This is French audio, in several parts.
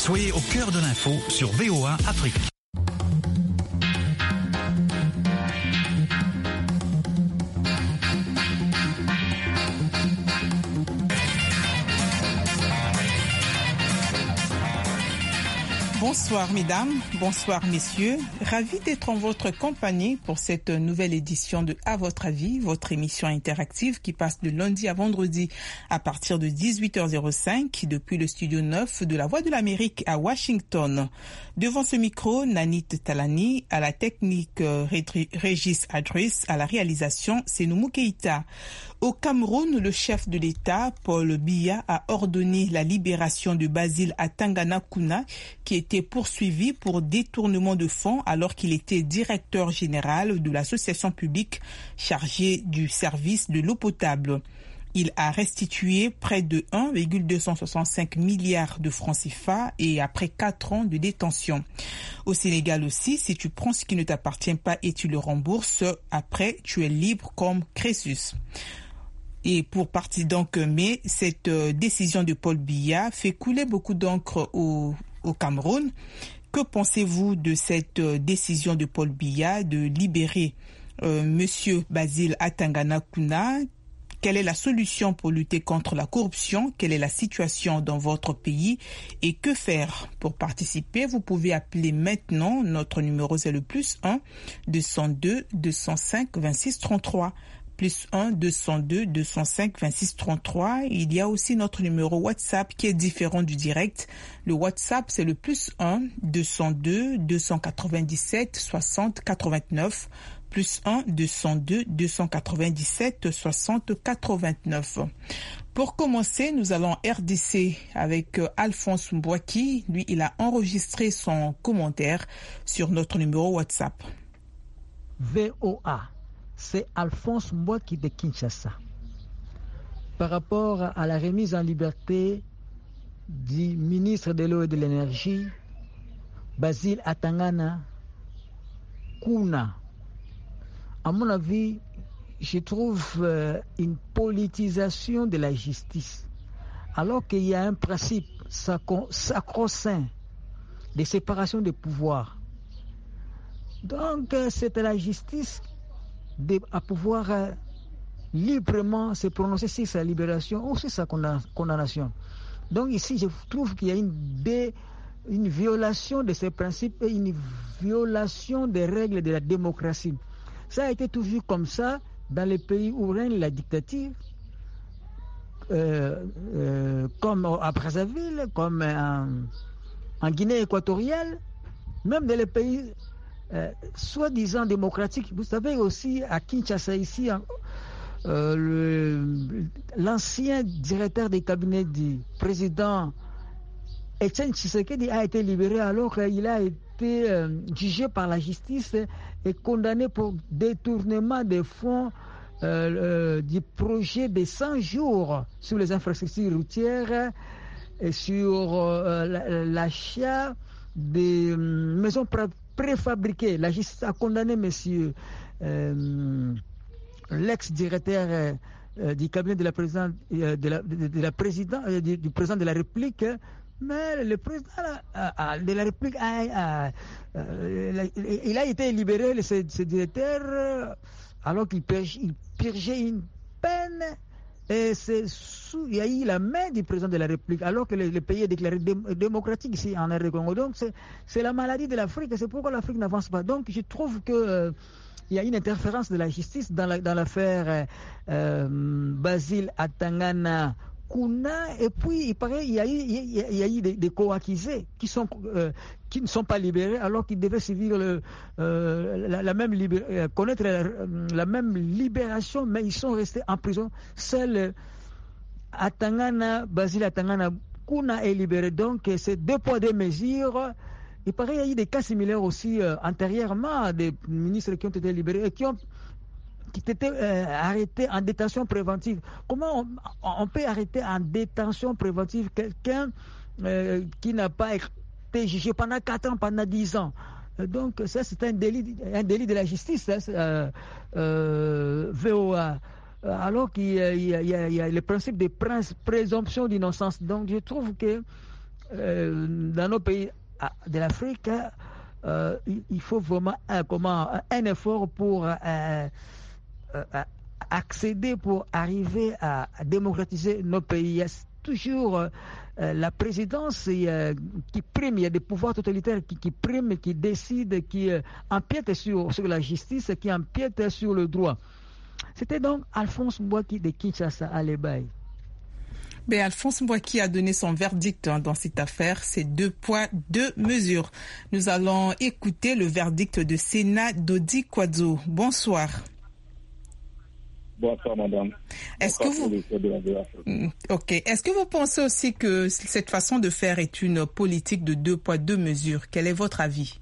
Soyez au cœur de l'info sur VOA Afrique. Bonsoir mesdames, bonsoir messieurs. Ravi d'être en votre compagnie pour cette nouvelle édition de À votre avis, votre émission interactive qui passe de lundi à vendredi à partir de 18h05 depuis le studio 9 de la Voix de l'Amérique à Washington. Devant ce micro, Nanit Talani, à la technique Régis Adris, à la réalisation Sénoumou Keïta. Au Cameroun, le chef de l'État, Paul Biya, a ordonné la libération de Basile Atangana Kouna, qui était poursuivi pour détournement de fonds alors qu'il était directeur général de l'association publique chargée du service de l'eau potable. Il a restitué près de 1,265 milliards de francs CFA et après 4 ans de détention. Au Sénégal aussi, si tu prends ce qui ne t'appartient pas et tu le rembourses, après tu es libre comme Crésus. Et pour partie donc, mais cette décision de Paul Biya fait couler beaucoup d'encre au Cameroun. Que pensez-vous de cette décision de Paul Biya de libérer Monsieur Basile Atangana Kouna? Quelle est la solution pour lutter contre la corruption? Quelle est la situation dans votre pays? Et que faire? Pour participer, vous pouvez appeler maintenant. Notre numéro c'est le +1 202 205 26 33. +1 202 205 26 33. Il y a aussi notre numéro WhatsApp qui est différent du direct. Le WhatsApp, c'est le +1 202 297 60 89. +1 202 297 60 89. Pour commencer, nous allons RDC avec Alphonse Mbouaki. Lui, il a enregistré son commentaire sur notre numéro WhatsApp. VOA. C'est Alphonse Mbouaki de Kinshasa. Par rapport à la remise en liberté du ministre de l'eau et de l'énergie, Basile Atangana Kouna, à mon avis, je trouve une politisation de la justice. Alors qu'il y a un principe sacro-saint de séparation des pouvoirs. Donc, c'est à la justice à pouvoir librement se prononcer sur sa libération ou sur sa condamnation. Donc ici, je trouve qu'il y a une violation de ces principes et une violation des règles de la démocratie. Ça a été toujours comme ça dans les pays où règne la dictature, comme à Brazzaville, comme en Guinée équatoriale, même dans les pays soi-disant démocratique. Vous savez aussi à Kinshasa ici, l'ancien directeur des cabinets du président Etienne Tshisekedi a été libéré alors qu'il a été jugé par la justice et condamné pour détournement des fonds du projet des 100 jours sur les infrastructures routières et sur l'achat des maisons préfabriquées. La justice a condamné monsieur l'ex-directeur du cabinet de la présidente du président de la République, mais le président de la République il a été libéré, ce directeur, alors qu'il purgeait une peine. Et il y a eu la main du président de la République, alors que le pays est déclaré démocratique ici en RD Congo. Donc c'est la maladie de l'Afrique, c'est pourquoi l'Afrique n'avance pas. Donc je trouve que il y a une interférence de la justice dans l'affaire Basile Atangana Kouna. Et puis il paraît il y a eu des co-accusés qui ne sont pas libérés alors qu'ils devaient connaître la même libération, mais ils sont restés en prison. Seul Basile Atangana Kouna est libéré. Donc c'est 2 poids 2 mesures. Il paraît qu'il y a eu des cas similaires aussi antérieurement, des ministres qui ont été libérés et qui étaient arrêtés en détention préventive. Comment on peut arrêter en détention préventive quelqu'un qui n'a pas été jugé pendant 4 ans, pendant 10 ans? Donc ça, c'est un délit de la justice, VOA. Alors qu'il y a le principe de présomption d'innocence. Donc je trouve que dans nos pays de l'Afrique, il faut vraiment un effort pour accéder, pour arriver à démocratiser nos pays. Il y a toujours la présidence qui prime, il y a des pouvoirs totalitaires qui priment, qui décident, qui empiètent sur la justice, qui empiètent sur le droit. C'était donc Alphonse Mbouaki de Kinshasa à l'Ebaï. Alphonse Mbouaki a donné son verdict dans cette affaire, c'est 2 poids, 2 mesures. Nous allons écouter le verdict de Sénat Dodi Kwadzo. Bonsoir. Bonsoir, madame. Est-ce que vous pensez aussi que cette façon de faire est une politique de 2 poids, 2 mesures? Quel est votre avis?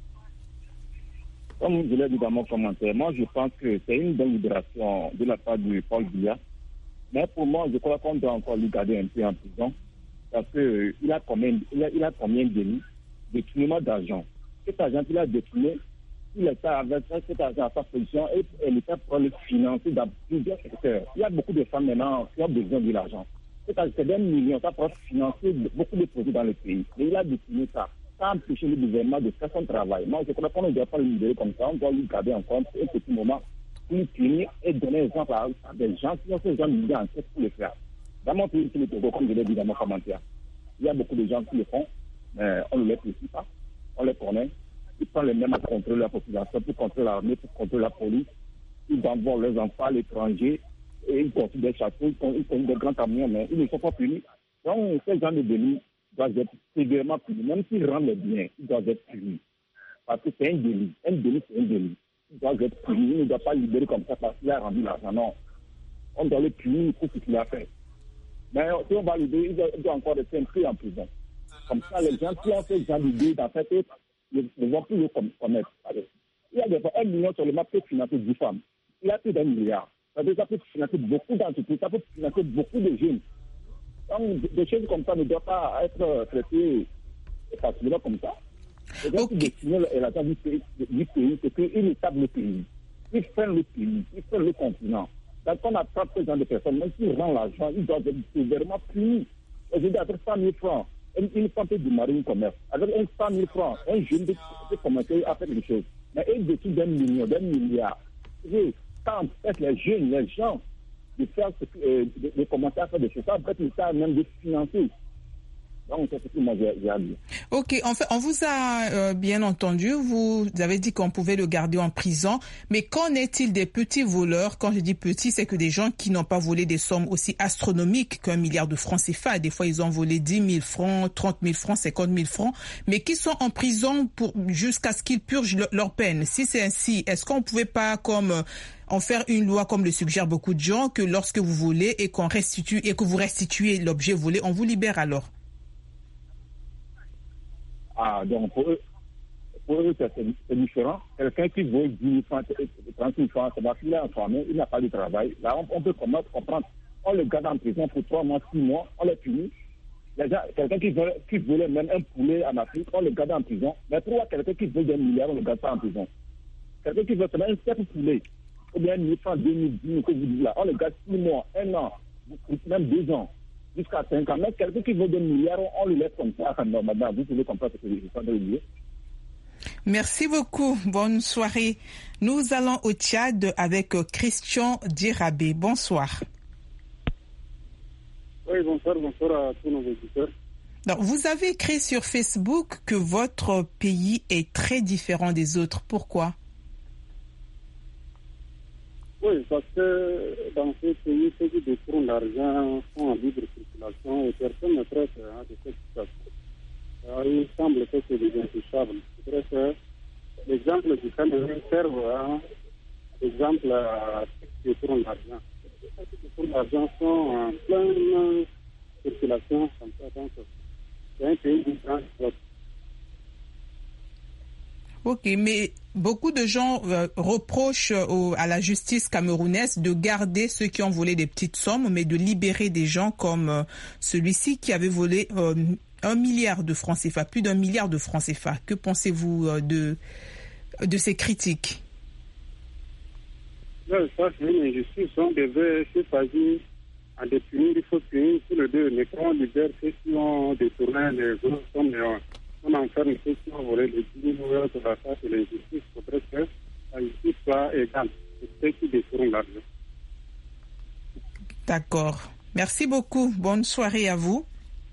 Comme je l'ai dit dans mon commentaire, moi je pense que c'est une bonne libération de la part du Paul Biya. Mais pour moi, je crois qu'on doit encore lui garder un peu en prison. Parce qu'il a combien de détournement d'argent? Cet argent qu'il a détourné, il est avec cet argent à sa position et l'État peut le financer dans plusieurs secteurs. Il y a beaucoup de femmes maintenant qui ont besoin de l'argent. C'est des millions, ça peut financer beaucoup de projets dans le pays. Et il a détourné ça. Ça a empêché le gouvernement de faire son travail. Moi, je crois qu'on ne doit pas le libérer comme ça. On doit lui garder en compte un petit moment pour lui punir et donner exemple à des gens qui ont ces gens mis en tête pour le faire. Dans mon pays, le Togo, comme je l'ai dit dans mon commentaire, il y a beaucoup de gens qui le font, mais on ne les précise pas. On les connaît. Ils prennent les mêmes à contrôler la population, pour contrôler l'armée, pour contrôler la police. Ils envoient leurs enfants à l'étranger et ils construisent des châteaux, ils construisent des grands camions, mais ils ne sont pas punis. Donc, ces gens de délits doivent être sévèrement punis. Même s'ils rendent les biens, ils doivent être punis. Parce que c'est un délit. Un délit, c'est un délit. Ils doivent être punis. Il ne doit pas libérer comme ça parce qu'il a rendu l'argent. Non. On doit le punir pour ce qu'il a fait. Mais si on va libérer, il doit encore rester un peu en prison. Comme ça, les gens qui ont ces gens d'idées dans cette tête ne vont plus le commettre. Il y a des fois 1 million seulement peut financer 10 femmes. Il y a plus d'1 milliard. Ça peut financer beaucoup d'entreprises, ça peut financer beaucoup de jeunes. Donc, des choses comme ça ne doivent pas être traitées facilement comme ça. Les gens qui destinent l'argent du pays, c'est qu'ils établissent le pays. Ils font le pays, ils font le continent. Quand on attrape ce genre de personnes, même s'ils rendent l'argent, ils doivent être sévèrement punis. Je dis avec 100 000 francs, une femme peut démarrer un commerce. Avec 100 000 francs, un jeune peut commencer à faire quelque chose. Mais ils décident d'1 million, d'1 milliard. Quand les jeunes, les gens, de commencer à faire des choses, ça peut être le temps même de financer. Donc, c'est ce que moi j'ai à dire. Ok, en fait, on vous a bien entendu. Vous avez dit qu'on pouvait le garder en prison. Mais qu'en est-il des petits voleurs? Quand je dis petits, c'est que des gens qui n'ont pas volé des sommes aussi astronomiques qu'1 milliard de francs CFA. Des fois, ils ont volé 10 000 francs, 30 000 francs, 50 000 francs, mais qui sont en prison jusqu'à ce qu'ils purgent leur peine. Si c'est ainsi, est-ce qu'on ne pouvait pas en faire une loi comme le suggèrent beaucoup de gens, que lorsque vous volez et que vous restituez l'objet volé, on vous libère alors? Ah, donc pour eux c'est différent. Quelqu'un qui vole 10 000 francs, 30 000 francs, c'est parce qu'il est informé, il n'a pas de travail. Là, on peut comprendre. On le garde en prison pour 3 mois, 6 mois, on le punit. Quelqu'un qui volait même un poulet en Afrique, on le garde en prison. Mais pourquoi quelqu'un qui vole des milliards, on ne le garde pas en prison? Quelqu'un qui veut seulement un simple poulet, ou bien 1 000 francs, 2 000, 10 000, que vous dites là, on le garde 6 mois, 1 an, même 2 ans. Jusqu'à 5 ans. Mais quelqu'un qui veut des milliards, on le laisse comme ça. Non, madame, vous pouvez comprendre ce que je suis en train de dire. Merci beaucoup. Bonne soirée. Nous allons au Tchad avec Christian Dirabé. Bonsoir. Oui, bonsoir à tous nos auditeurs. Donc, vous avez écrit sur Facebook que votre pays est très différent des autres. Pourquoi? Oui, parce que dans ce pays, ceux qui détournent l'argent sont en libre circulation et personne ne traite de cette situation. Il semble que c'est des intouchables. Je dirais que l'exemple du Cameroun serve d'exemple à ceux qui détournent l'argent. Ceux qui détournent l'argent sont en pleine circulation comme ça. Donc, c'est un pays différent. Ok, mais beaucoup de gens reprochent à la justice camerounaise de garder ceux qui ont volé des petites sommes, mais de libérer des gens comme celui-ci qui avait volé 1 milliard de francs CFA, plus d'1 milliard de francs CFA. Que pensez-vous de ces critiques? Ça, c'est une injustice. On devait, s'il s'agit à les punir, il faut punir tous les deux. Mais quand on libère ceux qui ont détourné les grosses sommes, on enferme ceux qui ont volé les 10 000 euros de la taxe et l'injustice. Il faudrait que la justice soit égale. C'est ceux qui détournent l'argent. D'accord. Merci beaucoup. Bonne soirée à vous.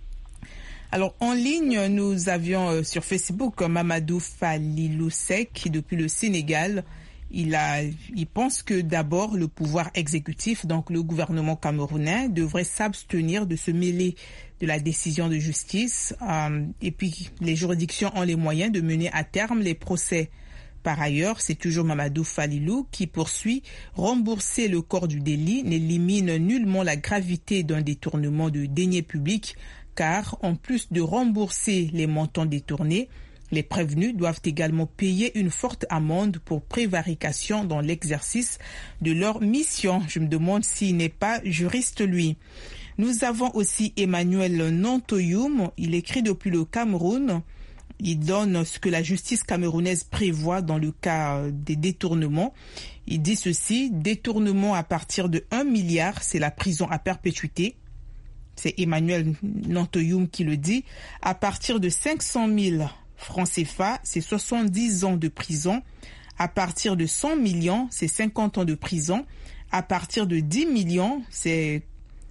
Alors, en ligne, nous avions sur Facebook Mamadou Falilou Sek, depuis le Sénégal. Il pense que d'abord, le pouvoir exécutif, donc le gouvernement camerounais, devrait s'abstenir de se mêler de la décision de justice. Et puis, les juridictions ont les moyens de mener à terme les procès. Par ailleurs, c'est toujours Mamadou Falilou qui poursuit. Rembourser le corps du délit n'élimine nullement la gravité d'un détournement de deniers publics, car en plus de rembourser les montants détournés, les prévenus doivent également payer une forte amende pour prévarication dans l'exercice de leur mission. Je me demande s'il n'est pas juriste, lui. Nous avons aussi Emmanuel Nantoyoum. Il écrit depuis le Cameroun. Il donne ce que la justice camerounaise prévoit dans le cas des détournements. Il dit ceci: détournement à partir de 1 milliard, c'est la prison à perpétuité. C'est Emmanuel Nantoyoum qui le dit. À partir de 500 000 francs CFA, c'est 70 ans de prison. À partir de 100 millions, c'est 50 ans de prison. À partir de 10 millions, c'est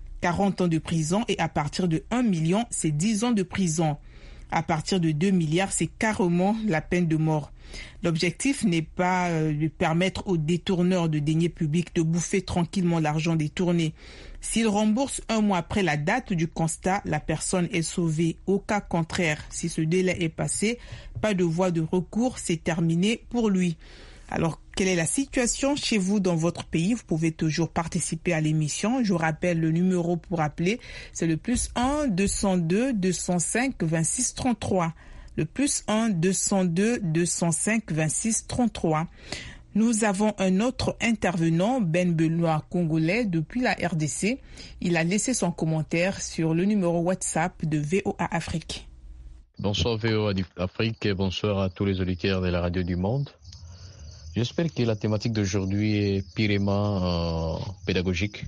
40 ans de prison. Et à partir de 1 million, c'est 10 ans de prison. À partir de 2 milliards, c'est carrément la peine de mort. L'objectif n'est pas de permettre aux détourneurs de deniers publics de bouffer tranquillement l'argent détourné. S'ils remboursent 1 mois après la date du constat, la personne est sauvée. Au cas contraire, si ce délai est passé, pas de voie de recours, c'est terminé pour lui. Alors, quelle est la situation chez vous dans votre pays? Vous pouvez toujours participer à l'émission. Je vous rappelle le numéro pour appeler. C'est le +1 202 205 26 33. Le +1 202 205 26 33. Nous avons un autre intervenant, Ben Benoît Congolais, depuis la RDC. Il a laissé son commentaire sur le numéro WhatsApp de VOA Afrique. Bonsoir VOA Afrique et bonsoir à tous les auditeurs de la radio du monde. J'espère que la thématique d'aujourd'hui est purement pédagogique.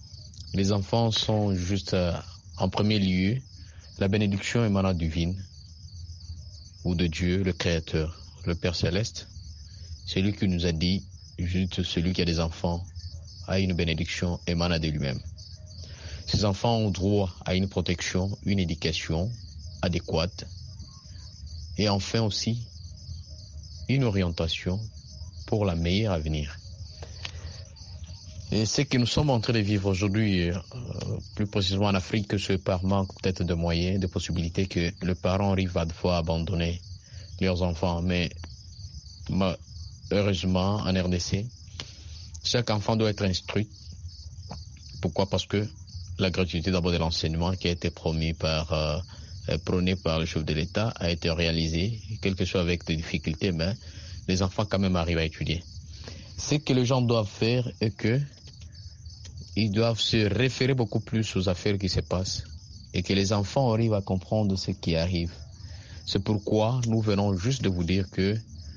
Les enfants sont juste en premier lieu la bénédiction émanant divine ou de Dieu, le Créateur, le Père Céleste. Celui qui nous a dit, juste celui qui a des enfants a une bénédiction émanant de lui-même. Ces enfants ont droit à une protection, une éducation adéquate et enfin aussi une orientation pour la meilleure avenir. Et ce que nous sommes en train de vivre aujourd'hui, plus précisément en Afrique, c'est par manque peut-être de moyens, de possibilités que les parents arrivent à devoir abandonner leurs enfants. Mais heureusement, en RDC, chaque enfant doit être instruit. Pourquoi? Parce que la gratuité d'abord de l'enseignement qui a été prônée par le chef de l'État a été réalisée, quel que soit avec des difficultés, mais les enfants quand même arrivent à étudier. Ce que les gens doivent faire est que ils doivent se référer beaucoup plus aux affaires qui se passent et que les enfants arrivent à comprendre ce qui arrive. C'est pourquoi nous venons juste de vous dire que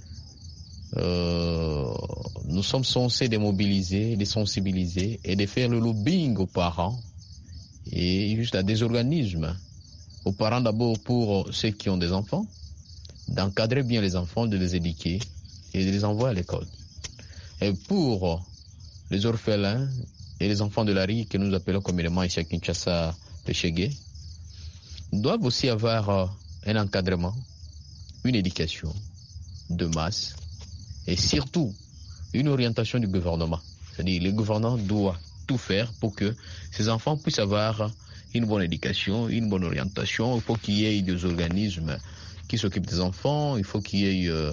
nous sommes censés démobiliser, de sensibiliser et de faire le lobbying aux parents et juste à des organismes. Aux parents d'abord pour ceux qui ont des enfants, d'encadrer bien les enfants, de les éduquer et de les envoyer à l'école. Et pour les orphelins et les enfants de la rue que nous appelons communément ici à Kinshasa les Chégué, doivent aussi avoir un encadrement, une éducation de masse et surtout une orientation du gouvernement. C'est-à-dire le gouvernement doit tout faire pour que ces enfants puissent avoir une bonne éducation, une bonne orientation. Il faut qu'il y ait des organismes qui s'occupent des enfants, il faut qu'il y ait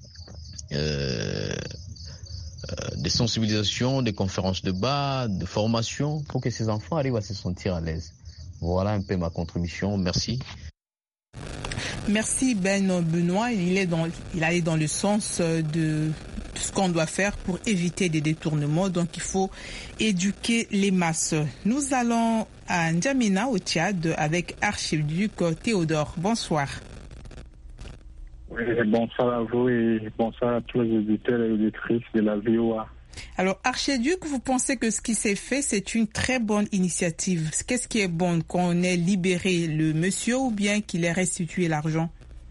des sensibilisations, des conférences de bas, de formation pour que ces enfants arrivent à se sentir à l'aise. Voilà un peu ma contribution. Merci. Merci Ben Benoît. Il allait dans le sens de ce qu'on doit faire pour éviter des détournements. Donc il faut éduquer les masses. Nous allons à N'Djamena au Tchad avec Archiduc Théodore. Bonsoir. Oui, bonsoir à vous et bonsoir à tous les auditeurs et auditrices de la VOA. Alors, Archiduc, vous pensez que ce qui s'est fait, c'est une très bonne initiative. Qu'est-ce qui est bon, qu'on ait libéré le monsieur ou bien qu'il ait restitué l'argent?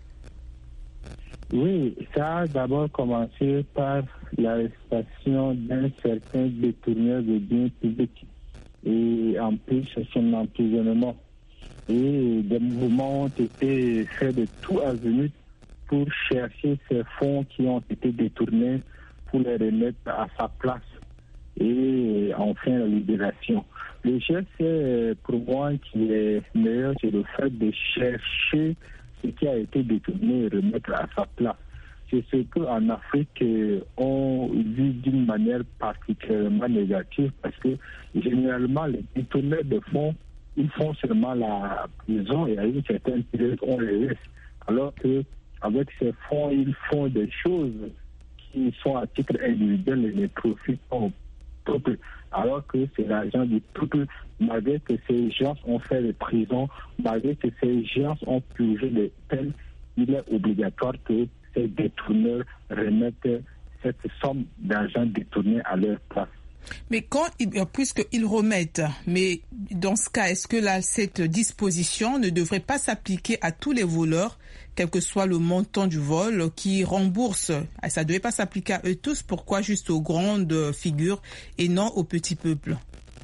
Oui, ça a d'abord commencé par l'arrestation d'un certain détourneur de biens publics et en plus son emprisonnement. Et des mouvements ont été faits de tout azimut pour chercher ces fonds qui ont été détournés pour les remettre à sa place et enfin la libération. Le geste, pour moi, qui est meilleur, c'est le fait de chercher ce qui a été détourné et remettre à sa place. C'est ce qu'en Afrique, on vit d'une manière particulièrement négative parce que généralement, les détourneurs de fonds, ils font seulement la prison et à une certaine période, on les laisse. Alors qu'avec ces fonds, ils font des choses qui sont à titre individuel et les profitent au peuple. Alors que c'est l'argent du peuple, malgré que ces gens ont fait les prisons, malgré que ces gens ont purgé les peines, il est obligatoire que ces détourneurs remettent cette somme d'argent détournée à leur place. Mais puisqu'ils remettent, mais dans ce cas, est-ce que là, cette disposition ne devrait pas s'appliquer à tous les voleurs, quel que soit le montant du vol, qui remboursent? Ça ne devait pas s'appliquer à eux tous. Pourquoi juste aux grandes figures et non au petit peuple?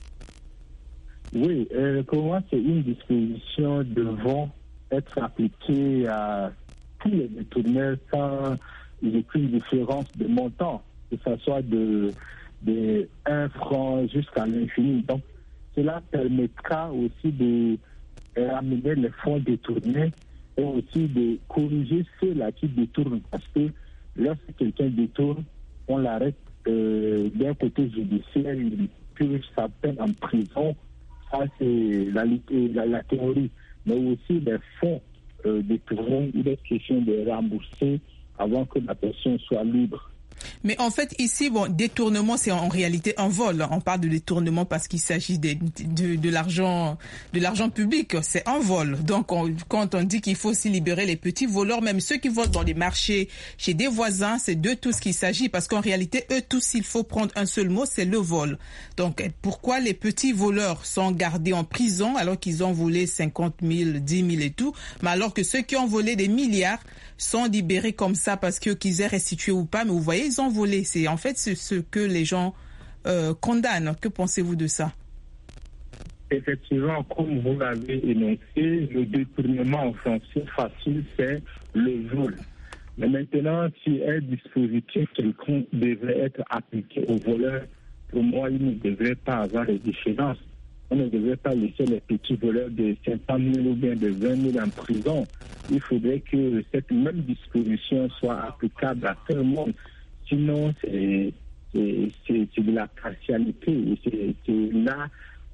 Oui, pour moi, c'est une disposition devant être appliquée à tous les détourneurs sans aucune différence de montant, que ce soit de 1 franc jusqu'à l'infini. Donc, cela permettra aussi de ramener les fonds détournés et aussi de corriger ceux-là qui détournent. Parce que lorsque quelqu'un détourne, on l'arrête d'un côté judiciaire, il purge sa peine en prison. Ça, c'est la théorie. Mais aussi les fonds détournés, il est question de rembourser avant que la personne soit libre. Mais en fait, ici, détournement, c'est en réalité un vol. On parle de détournement parce qu'il s'agit de l'argent public. C'est un vol. Donc, quand on dit qu'il faut aussi libérer les petits voleurs, même ceux qui volent dans les marchés, chez des voisins, c'est de tout ce qu'il s'agit. Parce qu'en réalité, eux tous, il faut prendre un seul mot, c'est le vol. Donc, pourquoi les petits voleurs sont gardés en prison alors qu'ils ont volé 50 000, 10 000 et tout, mais alors que ceux qui ont volé des milliards sont libérés comme ça parce qu'ils aient restitué ou pas, mais vous voyez, ils ont volé. C'est ce que les gens condamnent. Que pensez-vous de ça? Effectivement, comme vous l'avez énoncé, le détournement en français facile, c'est le vol. Mais maintenant, si un dispositif quelconque devrait être appliqué aux voleurs, pour moi, il ne devrait pas avoir de différence. On ne devrait pas laisser les petits voleurs de 500 000 ou bien de 20 000 en prison. Il faudrait que cette même disposition soit applicable à tout le monde. Sinon, c'est de la partialité. C'est là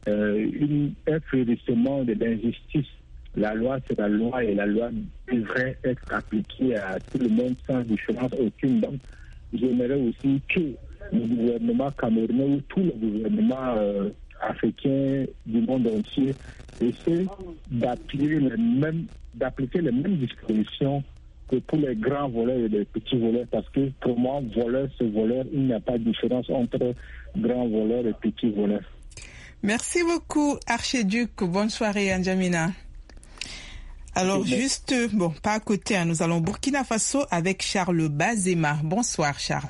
un fleurissement de l'injustice. La loi, c'est la loi et la loi devrait être appliquée à tout le monde sans différence aucune. Donc, j'aimerais aussi que le gouvernement camerounais ou tous les gouvernements africains du monde entier essaient d'appliquer les mêmes dispositions que pour les grands voleurs et les petits voleurs, parce que pour moi, voleur, c'est voleur, il n'y a pas de différence entre grands voleurs et petits voleurs. Merci beaucoup, Archiduc. Bonne soirée, N'Djamena. Alors, juste, pas à côté, nous allons au Burkina Faso avec Charles Bazema. Bonsoir, Charles.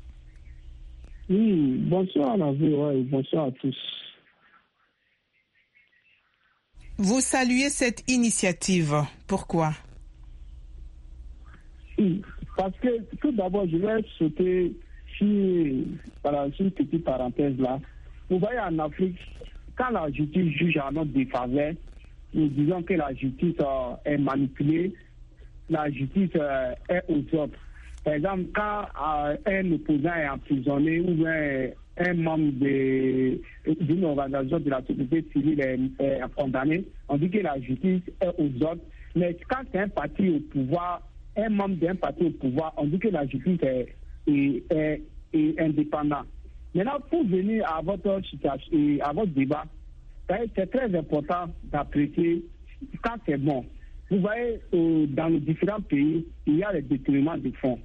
Oui, bonsoir à la vie, bonsoir à tous. Vous saluez cette initiative. Pourquoi? Oui, parce que tout d'abord, je vais sauter sur une petite parenthèse là. Vous voyez, en Afrique, quand la justice juge à notre défaveur, nous disons que la justice est manipulée, la justice est aux autres. Par exemple, quand un opposant est emprisonné ou un membre d'une organisation de la société civile est condamné, on dit que la justice est aux autres. Mais quand c'est un parti au pouvoir, un membre d'un parti au pouvoir, on dit que la justice est indépendante. Maintenant, pour venir à votre situation, à votre débat, c'est très important d'apprécier quand c'est bon. Vous voyez, dans les différents pays, il y a les détournements de fonds.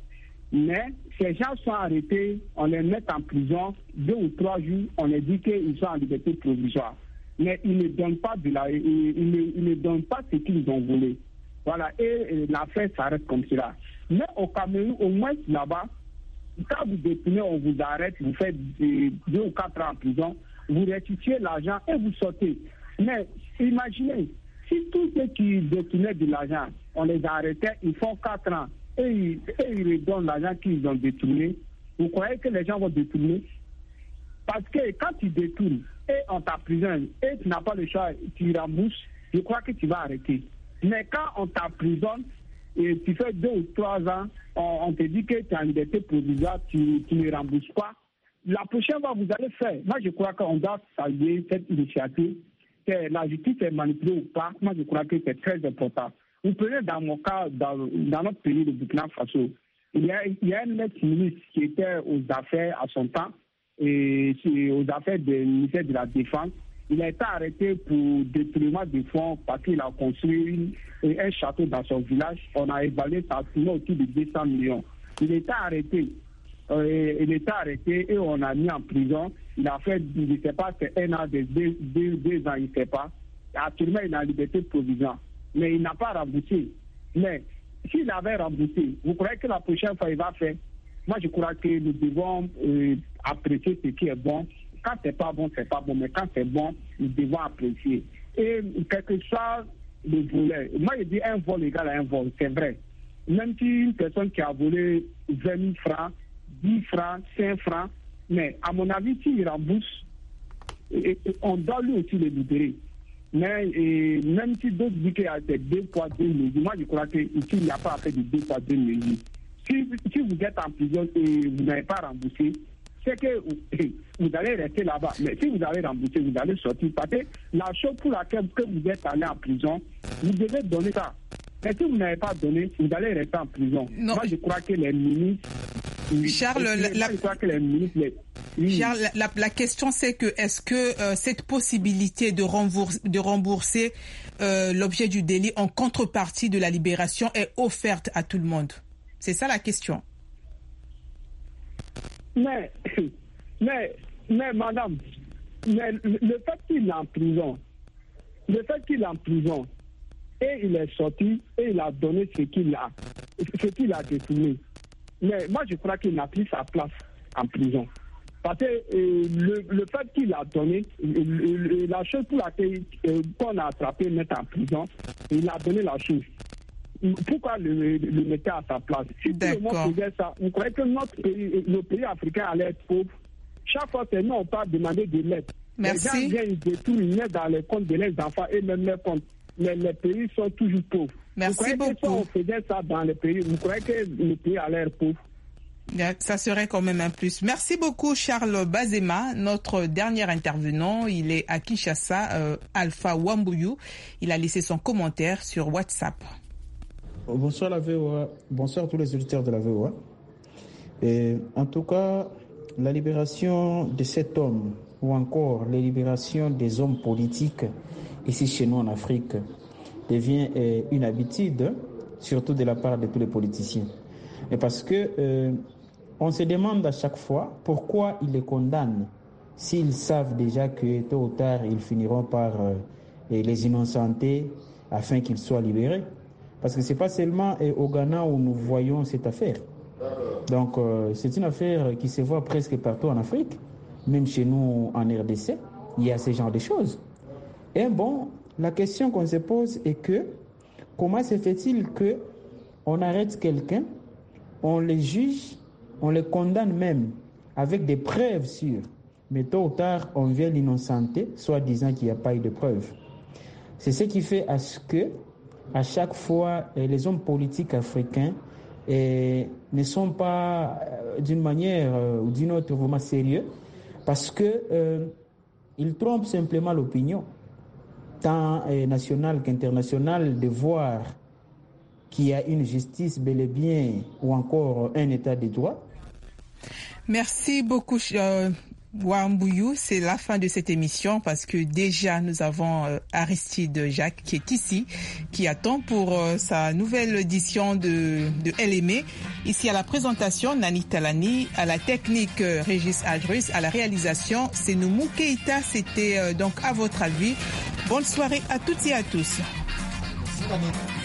Mais ces gens sont arrêtés, on les met en prison 2 ou 3 jours, on les dit qu'ils sont en liberté provisoire. Mais ils ne donnent pas ils ne donnent pas ce qu'ils ont voulu. Voilà, et l'affaire s'arrête comme cela. Mais au Cameroun, au moins là-bas, quand vous détenez, on vous arrête, vous faites 2 ou 4 ans en prison, vous restituez l'argent et vous sortez. Mais imaginez, si tous ceux qui détenaient de l'argent, on les arrêtait, ils font 4 ans et ils redonnent l'argent qu'ils ont détourné, vous croyez que les gens vont détourner? Parce que quand tu détournes et on t'emprisonne et tu n'as pas le choix, tu rembourses, je crois que tu vas arrêter. Mais quand on t'emprisonne et tu fais 2 ou 3 ans, on te dit que tu es en liberté provisoire, tu ne rembourses pas. La prochaine fois, vous allez faire. Moi, je crois qu'on doit saluer cette initiative. Que la justice est manipulée ou pas, moi, je crois que c'est très important. Vous prenez dans mon cas, dans notre pays, le Burkina Faso, il y a un ex-ministre qui était aux affaires à son temps, et aux affaires du ministère de la Défense. Il a été arrêté pour détournement de fonds parce qu'il a construit un château dans son village. On a évalué sa somme autour de 200 millions. Il était arrêté. Et on a mis en prison. Il a fait, je ne sais pas, c'est 1 an, 2 ans, il ne sait pas. Actuellement, il est en liberté provisoire. Mais il n'a pas remboursé. Mais s'il avait remboursé, vous croyez que la prochaine fois, il va faire? Moi, je crois que nous devons apprécier ce qui est bon. Quand c'est pas bon, c'est pas bon. Mais quand c'est bon, nous devons apprécier. Et quel que soit le volet, moi, je dis un vol égal à un vol, c'est vrai. Même si une personne qui a volé 20 000 francs, 10 francs, 5 francs, mais à mon avis, s'il rembourse, on doit lui aussi le libérer. Mais même si d'autres disent qu'il y a des 2 poids, 2 mesures, moi, je crois qu'ici, il n'y a pas à faire de 2 poids, 2 mesures. Si vous êtes en prison et vous n'avez pas remboursé, c'est que vous allez rester là-bas. Mais si vous allez rembourser, vous allez sortir. Parce que la chose pour laquelle vous êtes allé en prison, vous devez donner ça. Mais si vous n'avez pas donné, vous allez rester en prison. Non. Moi, je crois que les ministres... Charles, la question c'est que est-ce que cette possibilité de rembourser l'objet du délit en contrepartie de la libération est offerte à tout le monde? C'est ça la question. Mais madame, le fait qu'il est en prison, et il est sorti et il a donné ce qu'il a détourné. Mais moi, je crois qu'il n'a plus sa place en prison. Parce que le fait qu'il a donné, la chose pour laquelle qu'on a attrapé, mettre en prison, il a donné la chose. Pourquoi le mettre à sa place? Si tout le monde faisait ça, vous croyez que nos pays africains allaient être pauvres? Chaque fois que nous, on peut demander de l'aide. Merci. Les gens viennent détourner dans les comptes de leurs enfants et même les comptes. Mais les pays sont toujours pauvres. Merci beaucoup. Que si on faisait ça dans les pays, vous croyez que les pays allaient être pauvres? Ça serait quand même un plus. Merci beaucoup Charles Bazema, notre dernier intervenant. Il est à Kinshasa, Alpha Wambuyu. Il a laissé son commentaire sur WhatsApp. Bonsoir la VOA, bonsoir à tous les auditeurs de la VOA. Et en tout cas, la libération de cet homme ou encore la libération des hommes politiques ici chez nous en Afrique devient une habitude, surtout de la part de tous les politiciens. Et parce que on se demande à chaque fois pourquoi ils les condamnent s'ils savent déjà que tôt ou tard ils finiront par les innocenter afin qu'ils soient libérés. Parce que ce n'est pas seulement au Ghana où nous voyons cette affaire. Donc c'est une affaire qui se voit presque partout en Afrique, même chez nous en RDC, il y a ce genre de choses. Et bon, la question qu'on se pose est que comment se fait-il qu'on arrête quelqu'un, on le juge, on le condamne même avec des preuves sûres, mais tôt ou tard on vient l'innocenter, soit disant qu'il n'y a pas eu de preuves. C'est ce qui fait à ce que à chaque fois, les hommes politiques africains ne sont pas d'une manière ou d'une autre vraiment sérieux parce qu'ils trompent simplement l'opinion, tant nationale qu'internationale, de voir qu'il y a une justice bel et bien ou encore un état de droit. Merci beaucoup. Wambuyu, c'est la fin de cette émission parce que déjà nous avons Aristide Jacques qui est ici, qui attend pour sa nouvelle édition de LME. Ici à la présentation, Nani Talani, à la technique, Régis Adrus, à la réalisation, c'est Noumou Keïta. C'était donc à votre avis. Bonne soirée à toutes et à tous. Merci,